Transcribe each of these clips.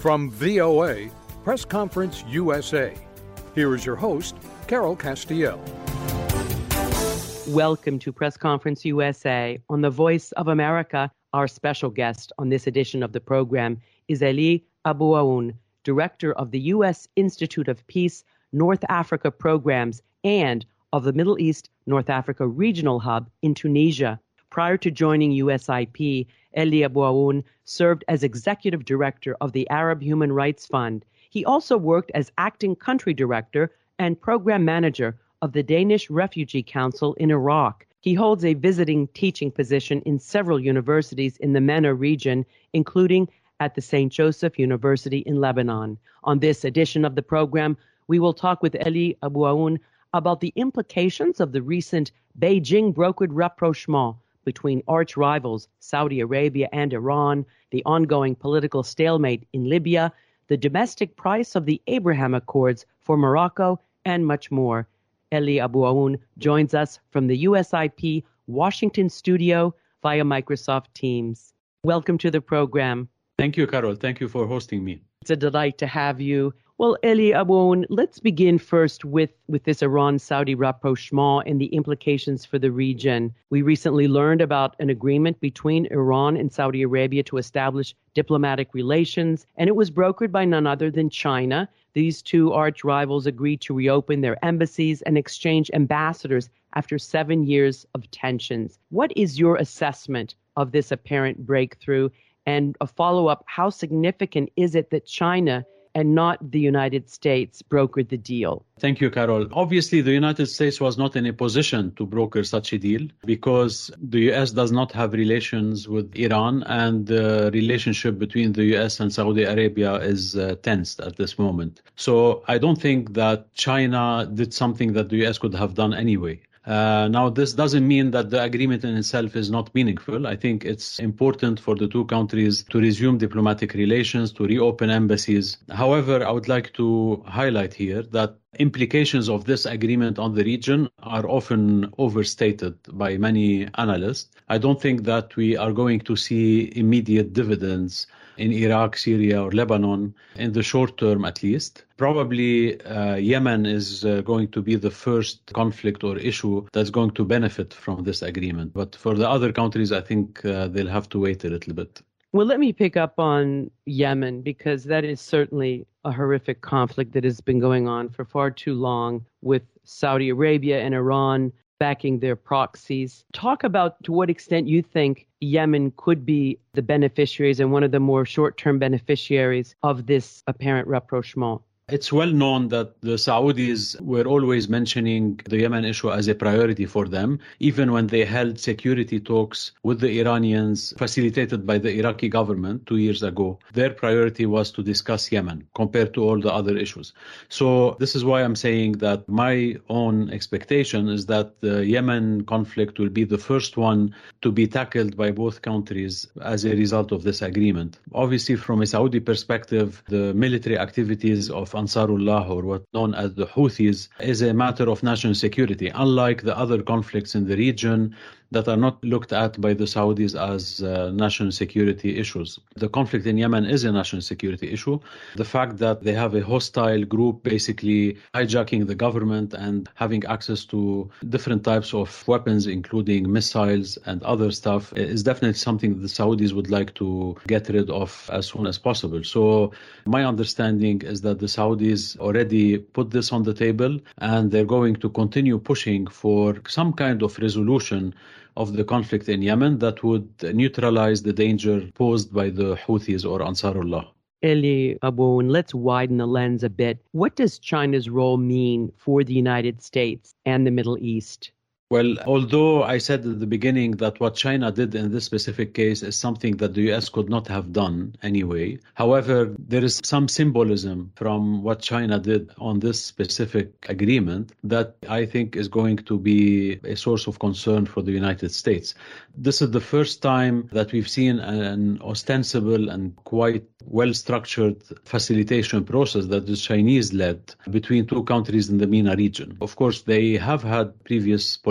From VOA, Press Conference USA, here is your host, Carol Castiel. Welcome to Press Conference USA. On the Voice of America, our special guest on this edition of the program is Elie Abou-Aoun, Director of the U.S. Institute of Peace, North Africa Programs, and of the Middle East North Africa Regional Hub in Tunisia. Prior to joining USIP, Elie Abou-Aoun served as Executive Director of the Arab Human Rights Fund. He also worked as Acting Country Director and Program Manager of the Danish Refugee Council in Iraq. He holds a visiting teaching position in several universities in the MENA region, including at the St. Joseph University in Lebanon. On this edition of the program, we will talk with Elie Abou-Aoun about the implications of the recent Beijing-brokered rapprochement between arch rivals Saudi Arabia and Iran, the ongoing political stalemate in Libya, the domestic price of the Abraham Accords for Morocco, and much more. Elie Abou-Aoun joins us from the USIP Washington studio via Microsoft Teams. Welcome to the program. Thank you, Carol. Thank you for hosting me. It's a delight to have you. Well, Elie Abou-Aoun, let's begin first with this Iran-Saudi rapprochement and the implications for the region. We recently learned about an agreement between Iran and Saudi Arabia to establish diplomatic relations, and it was brokered by none other than China. These two arch rivals agreed to reopen their embassies and exchange ambassadors after 7 years of tensions. What is your assessment of this apparent breakthrough? And a follow-up, how significant is it that China and not the United States brokered the deal? Thank you, Carol. Obviously, the United States was not in a position to broker such a deal because the U.S. does not have relations with Iran, and the relationship between the U.S. and Saudi Arabia is tensed at this moment. So I don't think that China did something that the U.S. could have done anyway. Now, this doesn't mean that the agreement in itself is not meaningful. I think it's important for the two countries to resume diplomatic relations, to reopen embassies. However, I would like to highlight here that implications of this agreement on the region are often overstated by many analysts. I don't think that we are going to see immediate dividends in Iraq, Syria, or Lebanon, in the short term at least. Probably Yemen is going to be the first conflict or issue that's going to benefit from this agreement. But for the other countries, I think they'll have to wait a little bit. Well, let me pick up on Yemen, because that is certainly a horrific conflict that has been going on for far too long, with Saudi Arabia and Iran backing their proxies. Talk about to what extent you think Yemen could be the beneficiaries and one of the more short-term beneficiaries of this apparent rapprochement. It's well known that the Saudis were always mentioning the Yemen issue as a priority for them, even when they held security talks with the Iranians facilitated by the Iraqi government 2 years ago. Their priority was to discuss Yemen compared to all the other issues. So this is why I'm saying that my own expectation is that the Yemen conflict will be the first one to be tackled by both countries as a result of this agreement. Obviously, from a Saudi perspective, the military activities of Ansarullah, or what's known as the Houthis, is a matter of national security, unlike the other conflicts in the region that are not looked at by the Saudis as national security issues. The conflict in Yemen is a national security issue. The fact that they have a hostile group basically hijacking the government and having access to different types of weapons, including missiles and other stuff, is definitely something that the Saudis would like to get rid of as soon as possible. So my understanding is that the Saudis already put this on the table, and they're going to continue pushing for some kind of resolution of the conflict in Yemen that would neutralize the danger posed by the Houthis or Ansarullah. Elie Abou-Aoun, let's widen the lens a bit. What does China's role mean for the United States and the Middle East? Well, although I said at the beginning that what China did in this specific case is something that the U.S. could not have done anyway, however, there is some symbolism from what China did on this specific agreement that I think is going to be a source of concern for the United States. This is the first time that we've seen an ostensible and quite well-structured facilitation process that the Chinese led between two countries in the MENA region. Of course, they have had previous political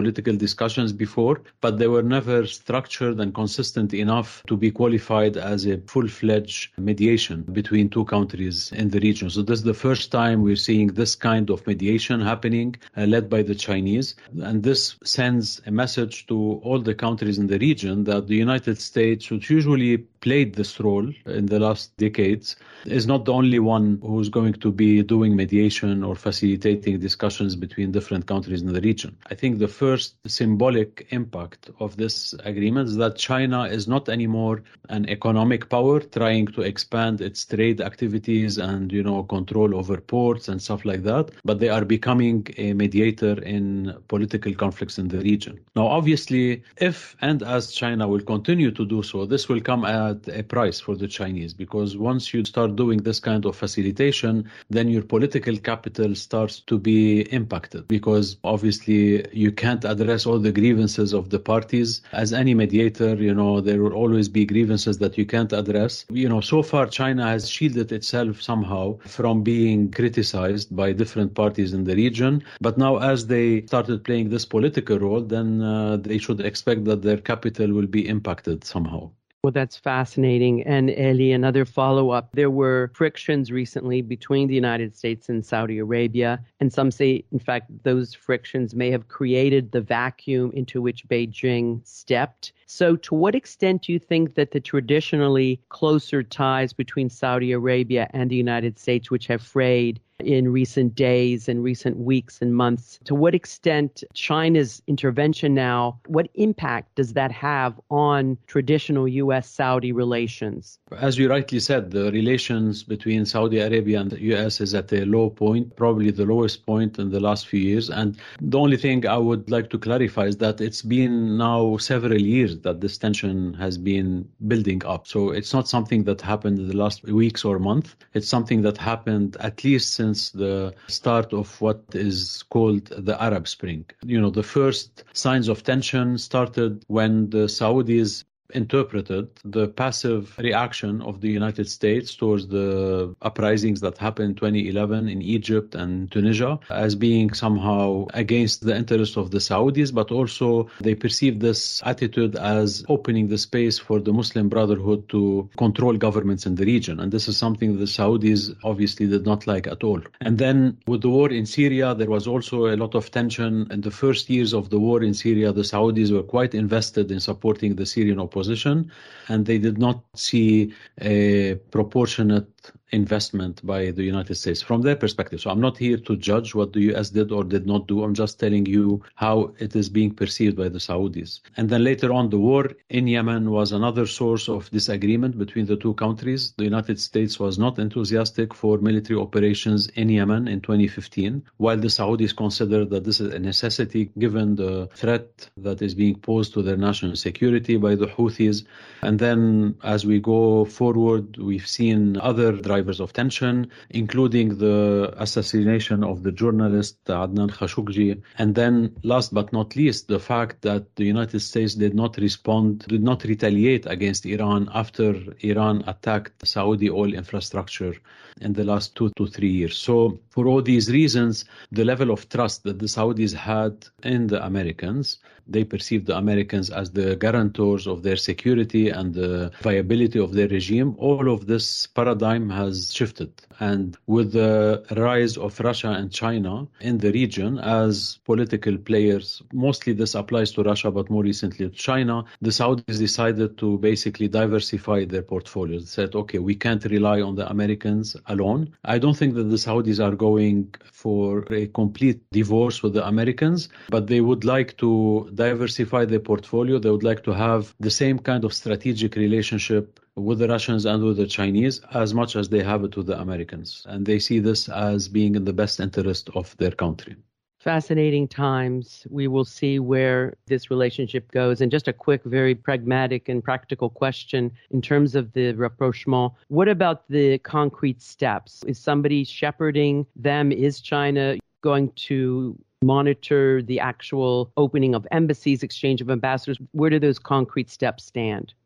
political discussions before, but they were never structured and consistent enough to be qualified as a full-fledged mediation between two countries in the region. So this is the first time we're seeing this kind of mediation happening, led by the Chinese. And this sends a message to all the countries in the region that the United States, which usually played this role in the last decades, is not the only one who's going to be doing mediation or facilitating discussions between different countries in the region. I think the first symbolic impact of this agreement is that China is not anymore an economic power trying to expand its trade activities and, control over ports and stuff like that, but they are becoming a mediator in political conflicts in the region. Now, obviously, if and as China will continue to do so, this will come at a price for the Chinese, because once you start doing this kind of facilitation, then your political capital starts to be impacted, because obviously you can't address all the grievances of the parties. As any mediator, there will always be grievances that you can't address. So far China has shielded itself somehow from being criticized by different parties in the region. But now, as they started playing this political role, then they should expect that their capital will be impacted somehow. Well, that's fascinating. And Eli, another follow-up. There were frictions recently between the United States and Saudi Arabia. And some say, in fact, those frictions may have created the vacuum into which Beijing stepped. So to what extent do you think that the traditionally closer ties between Saudi Arabia and the United States, which have frayed in recent days and recent weeks and months, to what extent China's intervention now, what impact does that have on traditional U.S.-Saudi relations? As you rightly said, the relations between Saudi Arabia and the U.S. is at a low point, probably the lowest point in the last few years. And the only thing I would like to clarify is that it's been now several years that this tension has been building up. So it's not something that happened in the last weeks or month. It's something that happened at least since the start of what is called the Arab Spring. The first signs of tension started when the Saudis interpreted the passive reaction of the United States towards the uprisings that happened in 2011 in Egypt and Tunisia as being somehow against the interests of the Saudis, but also they perceived this attitude as opening the space for the Muslim Brotherhood to control governments in the region. And this is something the Saudis obviously did not like at all. And then with the war in Syria, there was also a lot of tension. In the first years of the war in Syria, the Saudis were quite invested in supporting the Syrian opposition, and they did not see a proportionate investment by the United States from their perspective. So I'm not here to judge what the U.S. did or did not do. I'm just telling you how it is being perceived by the Saudis. And then later on, the war in Yemen was another source of disagreement between the two countries. The United States was not enthusiastic for military operations in Yemen in 2015, while the Saudis considered that this is a necessity given the threat that is being posed to their national security by the Houthis. And then as we go forward, we've seen other drivers of tension, including the assassination of the journalist Adnan Khashoggi. And then last but not least, the fact that the United States did not retaliate against Iran after Iran attacked Saudi oil infrastructure in the last 2 to 3 years. So for all these reasons, the level of trust that the Saudis had in the Americans, they perceived the Americans as the guarantors of their security and the viability of their regime. All of this paradigm has shifted. And with the rise of Russia and China in the region as political players, mostly this applies to Russia, but more recently to China, the Saudis decided to basically diversify their portfolios. They said, okay, we can't rely on the Americans alone. I don't think that the Saudis are going for a complete divorce with the Americans, but they would like to diversify their portfolio. They would like to have the same kind of strategic relationship with the Russians and with the Chinese as much as they have it with the Americans. And they see this as being in the best interest of their country. Fascinating times. We will see where this relationship goes. And just a quick, very pragmatic and practical question in terms of the rapprochement. What about the concrete steps? Is somebody shepherding them? Is China going to monitor the actual opening of embassies, exchange of ambassadors? Where do those concrete steps stand?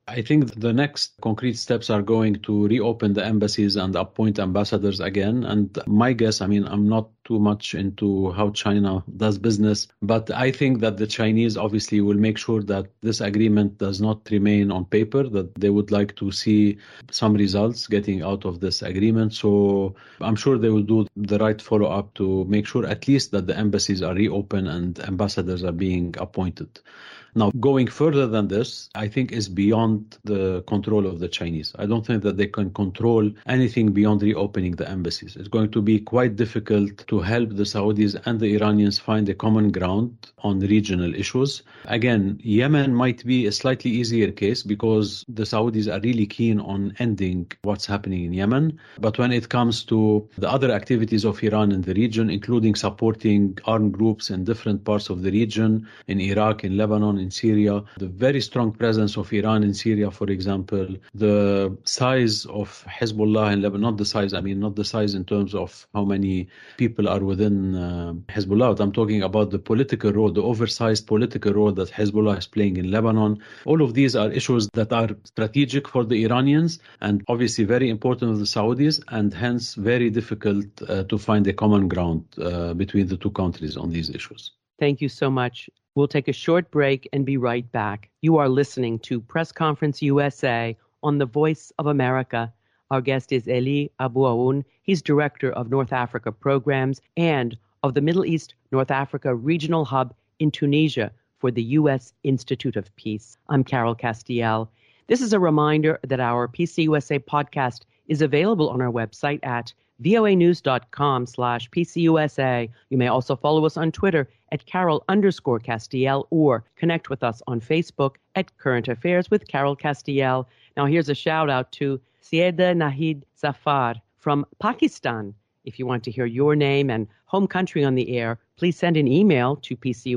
I think the next concrete steps are going to reopen the embassies and appoint ambassadors again. And my guess, I'm not too much into how China does business, but I think that the Chinese obviously will make sure that this agreement does not remain on paper, that they would like to see some results getting out of this agreement. So I'm sure they will do the right follow-up to make sure at least that the embassies are reopened and ambassadors are being appointed. Now, going further than this, I think is beyond the control of the Chinese. I don't think that they can control anything beyond reopening the embassies. It's going to be quite difficult to help the Saudis and the Iranians find a common ground on regional issues. Again, Yemen might be a slightly easier case because the Saudis are really keen on ending what's happening in Yemen. But when it comes to the other activities of Iran in the region, including supporting armed groups in different parts of the region, in Iraq, in Lebanon, in Syria, the very strong presence of Iran in Syria, for example, the size of Hezbollah in Lebanon, not the size in terms of how many people are within Hezbollah. I'm talking about the political role, the oversized political role that Hezbollah is playing in Lebanon. All of these are issues that are strategic for the Iranians and obviously very important to the Saudis, and hence very difficult to find a common ground between the two countries on these issues. Thank you so much. We'll take a short break and be right back. You are listening to Press Conference USA on the Voice of America. Our guest is Elie Abou-Aoun. He's Director of North Africa Programs and of the Middle East North Africa Regional Hub in Tunisia for the U.S. Institute of Peace. I'm Carol Castiel. This is a reminder that our PCUSA podcast is available on our website at voanews.com/PCUSA. You may also follow us on Twitter at Carol_Castiel or connect with us on Facebook at Current Affairs with Carol Castiel. Now here's a shout out to Syeda Nahid Zafar from Pakistan. If you want to hear your name and home country on the air, please send an email to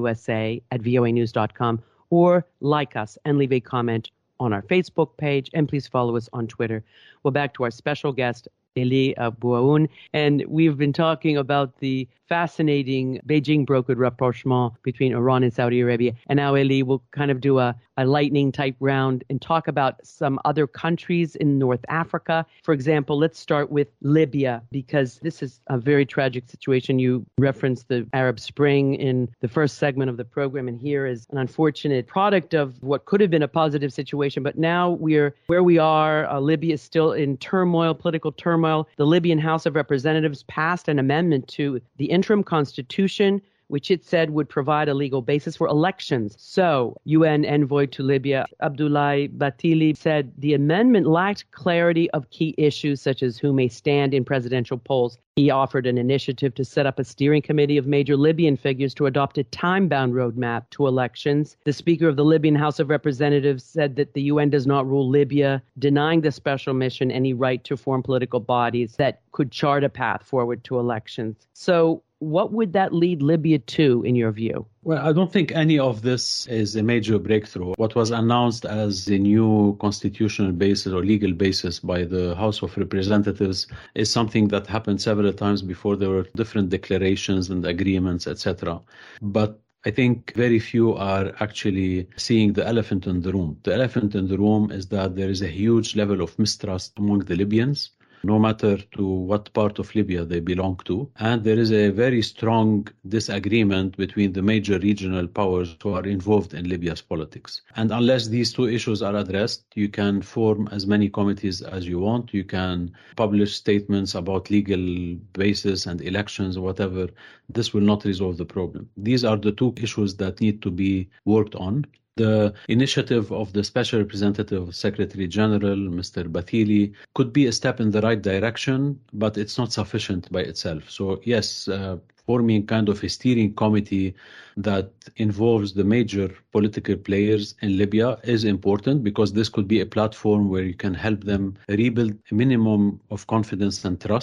pcusa@voanews.com or like us and leave a comment on our Facebook page, and please follow us on Twitter. Well, back to our special guest, Elie Abou-Aoun, and we've been talking about the fascinating Beijing-brokered rapprochement between Iran and Saudi Arabia. And now, Elie, we'll kind of do a lightning-type round and talk about some other countries in North Africa. For example, let's start with Libya, because this is a very tragic situation. You referenced the Arab Spring in the first segment of the program, and here is an unfortunate product of what could have been a positive situation. But now we're where we are. Libya is still in turmoil, political turmoil. The Libyan House of Representatives passed an amendment to the interim constitution, which it said would provide a legal basis for elections. So, UN envoy to Libya, Abdoulaye Bathily, said the amendment lacked clarity of key issues such as who may stand in presidential polls. He offered an initiative to set up a steering committee of major Libyan figures to adopt a time-bound roadmap to elections. The Speaker of the Libyan House of Representatives said that the UN does not rule Libya, denying the special mission any right to form political bodies that could chart a path forward to elections. So, what would that lead Libya to, in your view? Well, I don't think any of this is a major breakthrough. What was announced as the new constitutional basis or legal basis by the House of Representatives is something that happened several times before. There were different declarations and agreements, etc. But I think very few are actually seeing the elephant in the room. The elephant in the room is that there is a huge level of mistrust among the Libyans, no matter to what part of Libya they belong to. And there is a very strong disagreement between the major regional powers who are involved in Libya's politics. And unless these two issues are addressed, you can form as many committees as you want. You can publish statements about legal basis and elections or whatever. This will not resolve the problem. These are the two issues that need to be worked on. The initiative of the Special Representative Secretary General, Mr. Bathily, could be a step in the right direction, but it's not sufficient by itself. So yes, forming kind of a steering committee that involves the major political players in Libya is important, because this could be a platform where you can help them rebuild a minimum of confidence and trust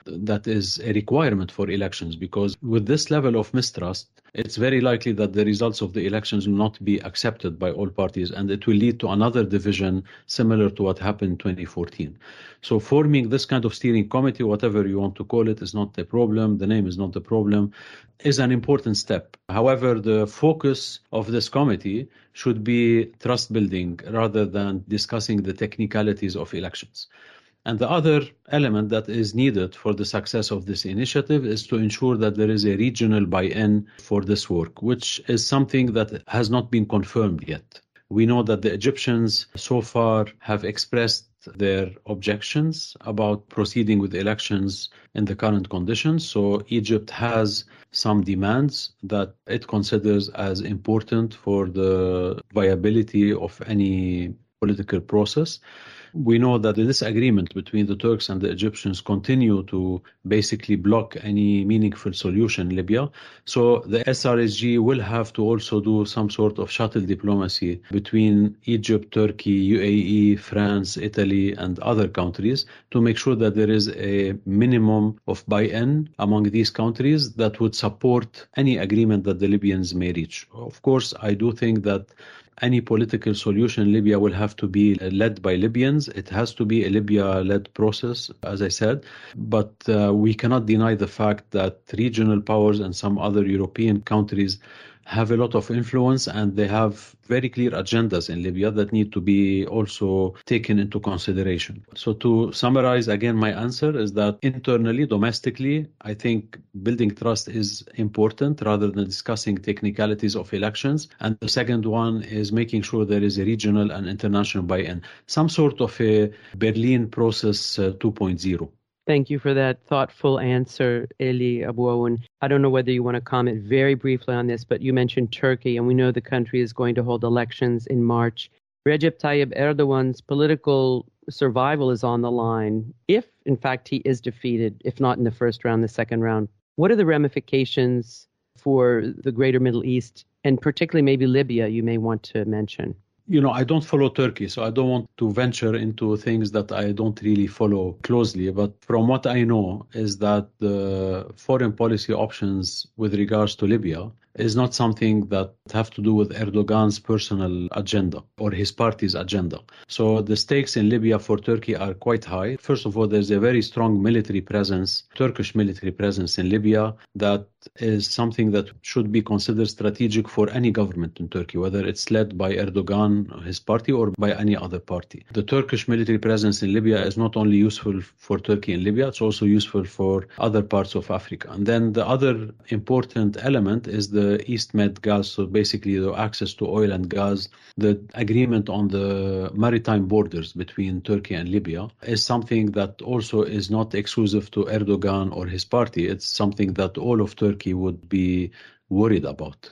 that is a requirement for elections, because with this level of mistrust, it's very likely that the results of the elections will not be accepted by all parties, and it will lead to another division similar to what happened in 2014. So forming this kind of steering committee, whatever you want to call it, is not a problem. The name is not the problem, is an important step. However, the focus of this committee should be trust building rather than discussing the technicalities of elections. And the other element that is needed for the success of this initiative is to ensure that there is a regional buy-in for this work, which is something that has not been confirmed yet. We know that the Egyptians so far have expressed their objections about proceeding with elections in the current conditions. So Egypt has some demands that it considers as important for the viability of any political process. We know that the disagreement between the Turks and the Egyptians continue to basically block any meaningful solution in Libya. So the SRSG will have to also do some sort of shuttle diplomacy between Egypt, Turkey, UAE, France, Italy, and other countries to make sure that there is a minimum of buy-in among these countries that would support any agreement that the Libyans may reach. Of course, I do think that any political solution in Libya will have to be led by Libyans. It has to be a Libya-led process, as I said. But we cannot deny the fact that regional powers and some other European countries have a lot of influence, and they have very clear agendas in Libya that need to be also taken into consideration. So to summarize again, my answer is that internally, domestically, I think building trust is important rather than discussing technicalities of elections. And the second one is making sure there is a regional and international buy-in, some sort of a Berlin process 2.0. Thank you for that thoughtful answer, Eli Abou-Aoun. I don't know whether you want to comment very briefly on this, but you mentioned Turkey, and we know the country is going to hold elections in March. Recep Tayyip Erdogan's political survival is on the line if, in fact, he is defeated, if not in the first round, the second round. What are the ramifications for the greater Middle East, and particularly maybe Libya, you may want to mention? I don't follow Turkey, so I don't want to venture into things that I don't really follow closely. But from what I know is that the foreign policy options with regards to Libya is not something that have to do with Erdogan's personal agenda or his party's agenda. So the stakes in Libya for Turkey are quite high. First of all, there's a very strong military presence, Turkish military presence in Libya that is something that should be considered strategic for any government in Turkey, whether it's led by Erdogan, his party, or by any other party. The Turkish military presence in Libya is not only useful for Turkey in Libya, it's also useful for other parts of Africa. And then the other important element is the East Med gas, so basically the access to oil and gas. The agreement on the maritime borders between Turkey and Libya is something that also is not exclusive to Erdogan or his party. It's something that all of Turkey would be worried about.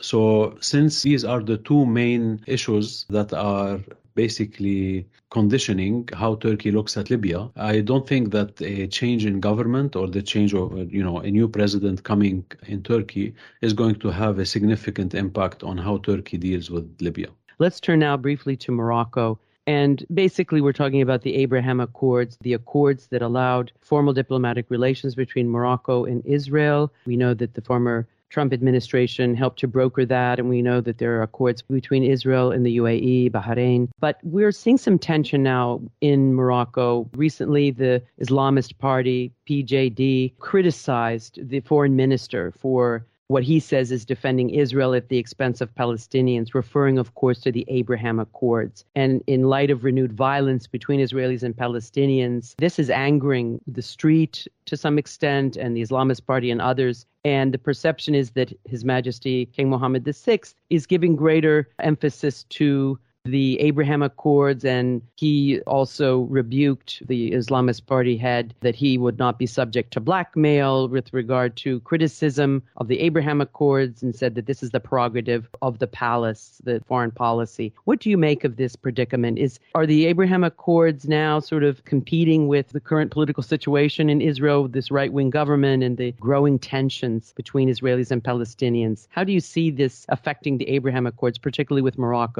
So since these are the two main issues that are basically conditioning how Turkey looks at Libya, I don't think that a change in government or the change of, a new president coming in Turkey is going to have a significant impact on how Turkey deals with Libya. Let's turn now briefly to Morocco. And basically, we're talking about the Abraham Accords, the accords that allowed formal diplomatic relations between Morocco and Israel. We know that the former Trump administration helped to broker that, and we know that there are accords between Israel and the UAE, Bahrain. But we're seeing some tension now in Morocco. Recently, the Islamist party, PJD, criticized the foreign minister for what he says is defending Israel at the expense of Palestinians, referring, of course, to the Abraham Accords. And in light of renewed violence between Israelis and Palestinians, this is angering the street to some extent and the Islamist Party and others. And the perception is that His Majesty King Mohammed VI is giving greater emphasis to the Abraham Accords, and he also rebuked the Islamist Party head that he would not be subject to blackmail with regard to criticism of the Abraham Accords, and said that this is the prerogative of the palace, the foreign policy. What do you make of this predicament? Are the Abraham Accords now sort of competing with the current political situation in Israel, this right-wing government and the growing tensions between Israelis and Palestinians? How do you see this affecting the Abraham Accords, particularly with Morocco?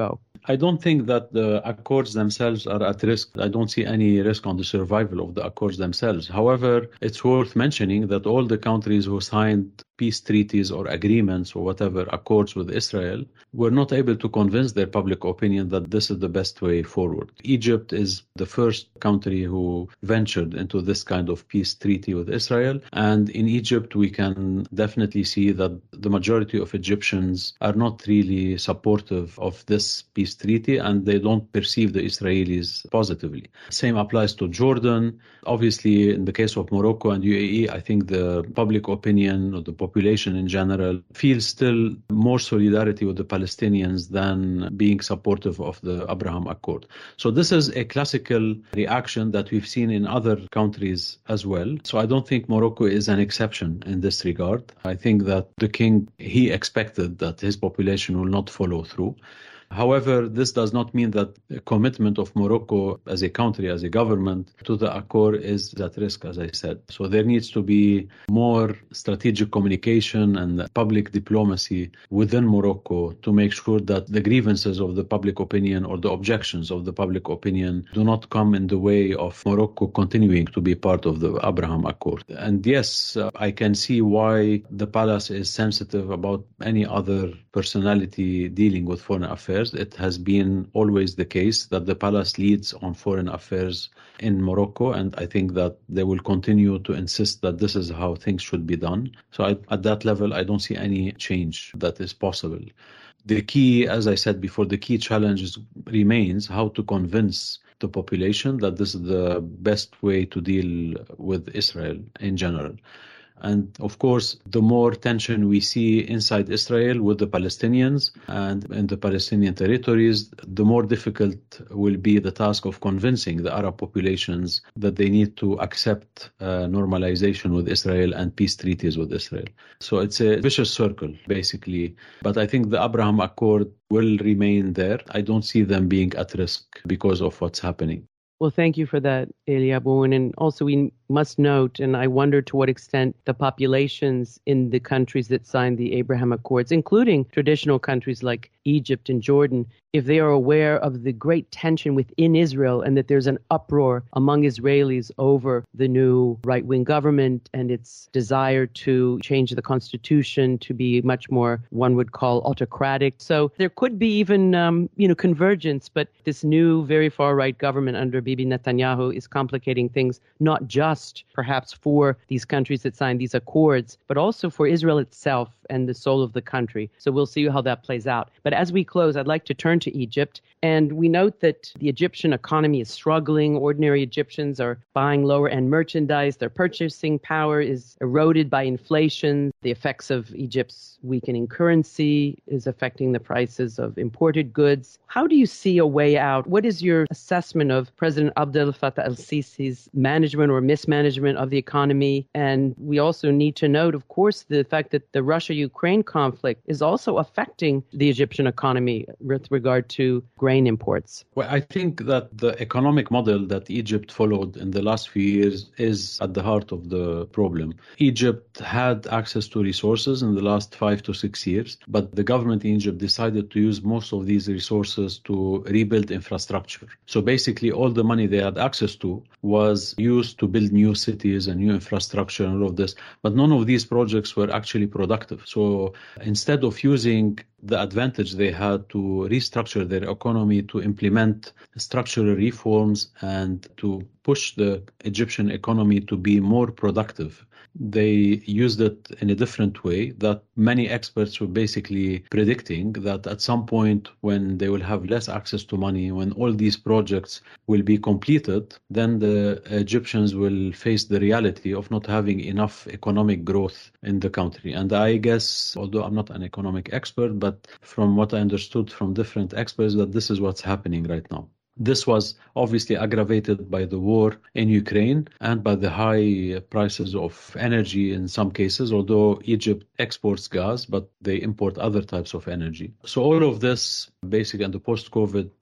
I don't think that the accords themselves are at risk. I don't see any risk on the survival of the accords themselves. However, it's worth mentioning that all the countries who signed peace treaties or agreements or whatever accords with Israel were not able to convince their public opinion that this is the best way forward. Egypt is the first country who ventured into this kind of peace treaty with Israel. And in Egypt, we can definitely see that the majority of Egyptians are not really supportive of this peace treaty, and they don't perceive the Israelis positively. Same applies to Jordan. Obviously, in the case of Morocco and UAE, I think the public opinion or the population in general feels still more solidarity with the Palestinians than being supportive of the Abraham Accord. So this is a classical reaction that we've seen in other countries as well. So I don't think Morocco is an exception in this regard. I think that the king, he expected that his population will not follow through. However, this does not mean that the commitment of Morocco as a country, as a government, to the Accord is at risk, as I said. So there needs to be more strategic communication and public diplomacy within Morocco to make sure that the grievances of the public opinion or the objections of the public opinion do not come in the way of Morocco continuing to be part of the Abraham Accord. And yes, I can see why the palace is sensitive about any other personality dealing with foreign affairs. It has been always the case that the palace leads on foreign affairs in Morocco, and I think that they will continue to insist that this is how things should be done. So at that level, I don't see any change that is possible. The key, as I said before, the key challenge remains how to convince the population that this is the best way to deal with Israel in general. And of course, the more tension we see inside Israel with the Palestinians and in the Palestinian territories, the more difficult will be the task of convincing the Arab populations that they need to accept normalization with Israel and peace treaties with Israel. So it's a vicious circle, basically. But I think the Abraham Accord will remain there. I don't see them being at risk because of what's happening. Well, thank you for that, Eli Abou-El. And also we must note, and I wonder to what extent the populations in the countries that signed the Abraham Accords, including traditional countries like Egypt and Jordan, if they are aware of the great tension within Israel and that there's an uproar among Israelis over the new right-wing government and its desire to change the constitution to be much more, one would call, autocratic. So there could be even, convergence, but this new very far-right government under Bibi Netanyahu is complicating things, not just perhaps for these countries that signed these accords, but also for Israel itself and the soul of the country. So we'll see how that plays out. But as we close, I'd like to turn to Egypt. And we note that the Egyptian economy is struggling. Ordinary Egyptians are buying lower-end merchandise. Their purchasing power is eroded by inflation. The effects of Egypt's weakening currency is affecting the prices of imported goods. How do you see a way out? What is your assessment of President Abdel Fattah el-Sisi's management or mismanagement of the economy? And we also need to note, of course, the fact that the Russia-Ukraine conflict is also affecting the Egyptian economy with regard to grain imports. Well, I think that the economic model that Egypt followed in the last few years is at the heart of the problem. Egypt had access to resources in the last 5 to 6 years, but the government in Egypt decided to use most of these resources to rebuild infrastructure. So basically, all the money they had access to was used to build new cities and new infrastructure and all of this, but none of these projects were actually productive. So instead of using the advantage they had to restructure their economy, to implement structural reforms and to push the Egyptian economy to be more productive, they used it in a different way that many experts were basically predicting that at some point when they will have less access to money, when all these projects will be completed, then the Egyptians will face the reality of not having enough economic growth in the country. And I guess, although I'm not an economic expert, but from what I understood from different experts, that this is what's happening right now. This was obviously aggravated by the war in Ukraine and by the high prices of energy in some cases, although Egypt exports gas, but they import other types of energy. So all of this, basically, and the post-COVID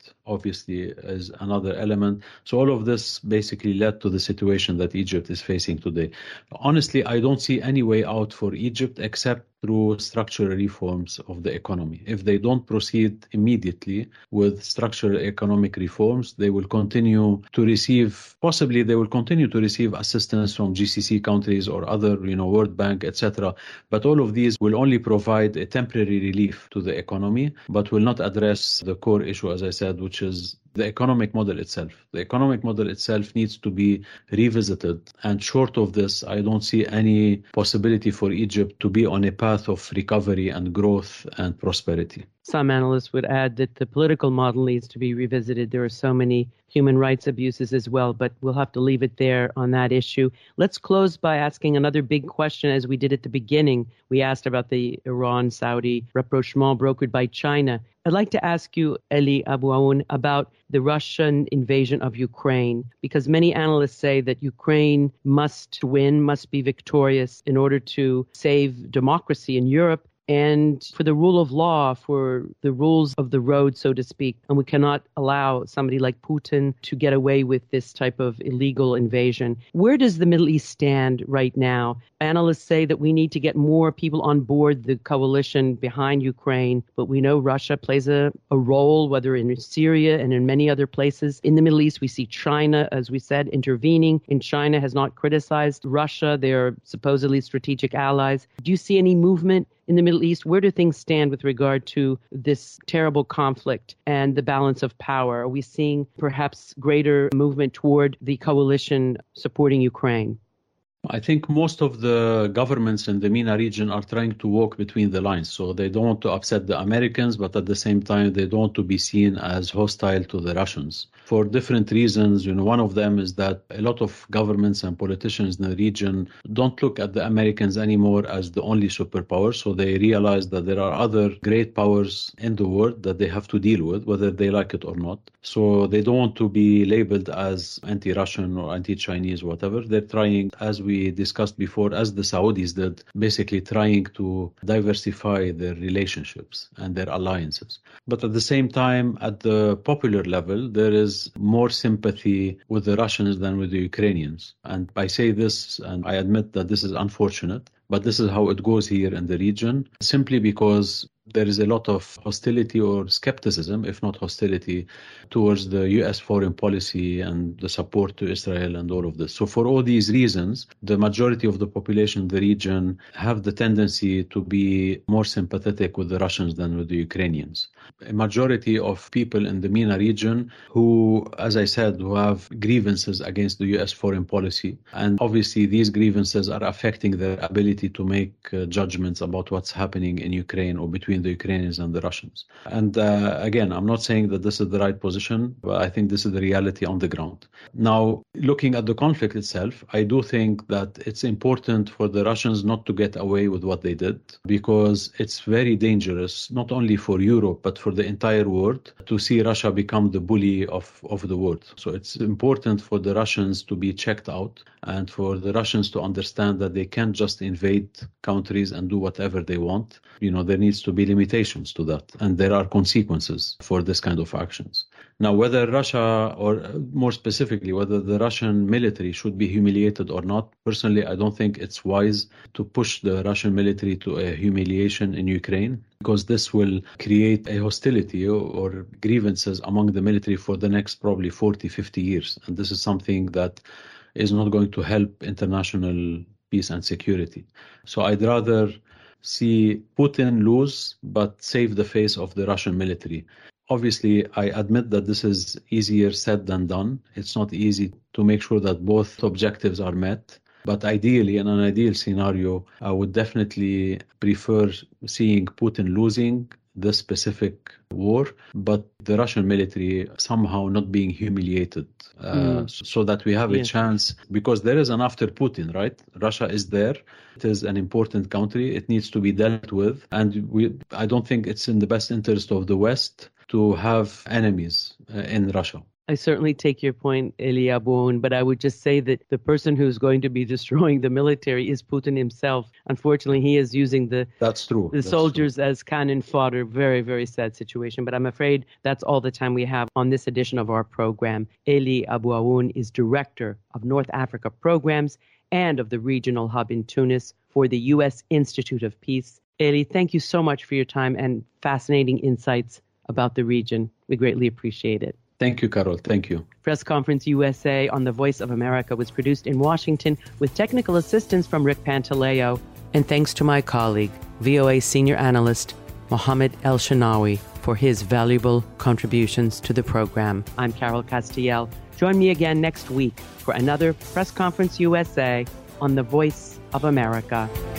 Egypt obviously is another element. So all of this basically led to the situation that Egypt is facing today. Honestly, I don't see any way out for Egypt except through structural reforms of the economy. If they don't proceed immediately with structural economic reforms, they will continue to receive assistance from GCC countries or other, World Bank, etc. But all of these will only provide a temporary relief to the economy, but will not address the core issue, as I said, which is the economic model itself. The economic model itself needs to be revisited. And short of this, I don't see any possibility for Egypt to be on a path of recovery and growth and prosperity. Some analysts would add that the political model needs to be revisited. There are so many human rights abuses as well, but we'll have to leave it there on that issue. Let's close by asking another big question, as we did at the beginning. We asked about the Iran-Saudi rapprochement brokered by China. I'd like to ask you, Elie Abou-Aoun, about the Russian invasion of Ukraine, because many analysts say that Ukraine must win, must be victorious in order to save democracy in Europe and for the rule of law, for the rules of the road, so to speak. And we cannot allow somebody like Putin to get away with this type of illegal invasion. Where does the Middle East stand right now? Analysts say that we need to get more people on board the coalition behind Ukraine, but we know Russia plays a role, whether in Syria and in many other places. In the Middle East, we see China, as we said, intervening, and China has not criticized Russia. They are supposedly strategic allies. Do you see any movement in the Middle East? Where do things stand with regard to this terrible conflict and the balance of power? Are we seeing perhaps greater movement toward the coalition supporting Ukraine? I think most of the governments in the MENA region are trying to walk between the lines. So they don't want to upset the Americans, but at the same time, they don't want to be seen as hostile to the Russians. For different reasons, one of them is that a lot of governments and politicians in the region don't look at the Americans anymore as the only superpower. So they realize that there are other great powers in the world that they have to deal with, whether they like it or not. So they don't want to be labeled as anti-Russian or anti-Chinese, whatever. They're trying, as we discussed before, as the Saudis did, basically trying to diversify their relationships and their alliances. But at the same time, at the popular level, there is more sympathy with the Russians than with the Ukrainians. And I say this, and I admit that this is unfortunate, but this is how it goes here in the region, simply because there is a lot of hostility or skepticism, if not hostility, towards the U.S. foreign policy and the support to Israel and all of this. So for all these reasons, the majority of the population in the region have the tendency to be more sympathetic with the Russians than with the Ukrainians. A majority of people in the MENA region who, as I said, who have grievances against the U.S. foreign policy. And obviously these grievances are affecting their ability to make judgments about what's happening in Ukraine or between the Ukrainians and the Russians. And again, I'm not saying that this is the right position, but I think this is the reality on the ground. Now, looking at the conflict itself, I do think that it's important for the Russians not to get away with what they did, because it's very dangerous, not only for Europe, but for the entire world, to see Russia become the bully of the world. So it's important for the Russians to be checked out and for the Russians to understand that they can't just invade countries and do whatever they want. There needs to be limitations to that, and there are consequences for this kind of actions. Now, whether Russia, or more specifically, whether the Russian military should be humiliated or not, personally, I don't think it's wise to push the Russian military to a humiliation in Ukraine, because this will create a hostility or grievances among the military for the next probably 40, 50 years. And this is something that is not going to help international peace and security. So I'd rather see Putin lose, but save the face of the Russian military. Obviously, I admit that this is easier said than done. It's not easy to make sure that both objectives are met. But ideally, in an ideal scenario, I would definitely prefer seeing Putin losing this specific war, but the Russian military somehow not being humiliated, so that we have a chance, because there is an after Putin, right? Russia is there. It is an important country. It needs to be dealt with. And I don't think it's in the best interest of the West to have enemies in Russia. I certainly take your point, Eli Abou-Aoun, but I would just say that the person who's going to be destroying the military is Putin himself. Unfortunately, he is using the soldiers as cannon fodder. Very, very sad situation. But I'm afraid that's all the time we have on this edition of our program. Eli Abou-Aoun is Director of North Africa Programs and of the Regional Hub in Tunis for the U.S. Institute of Peace. Eli, thank you so much for your time and fascinating insights about the region. We greatly appreciate it. Thank you, Carol. Thank you. Press Conference USA on the Voice of America was produced in Washington with technical assistance from Rick Pantaleo. And thanks to my colleague, VOA Senior Analyst Mohammed El-Shanawi, for his valuable contributions to the program. I'm Carol Castiel. Join me again next week for another Press Conference USA on the Voice of America.